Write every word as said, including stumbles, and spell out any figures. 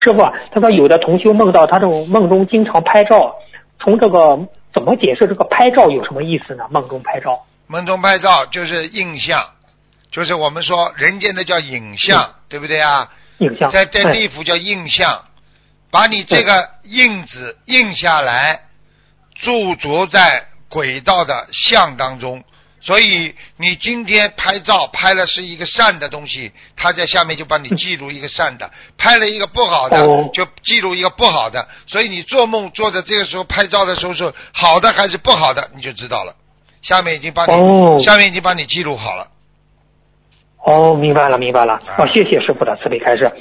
师傅，他说有的同修梦到他这种梦中经常拍照，从这个怎么解释这个拍照有什么意思呢？梦中拍照， 梦中拍照就是印象，就是我们说人间的叫影像，嗯、对不对啊？ 影像， 在在地府叫印象，把你这个印子印下来，驻着在轨道的像当中。所以你今天拍照拍了是一个善的东西，它在下面就帮你记录一个善的，拍了一个不好的就记录一个不好的。所以你做梦做的这个时候拍照的时候是好的还是不好的，你就知道了。下面已经帮你，哦、下面已经帮你记录好了。 哦，明白了，明白了。哦，谢谢师傅的慈悲开示。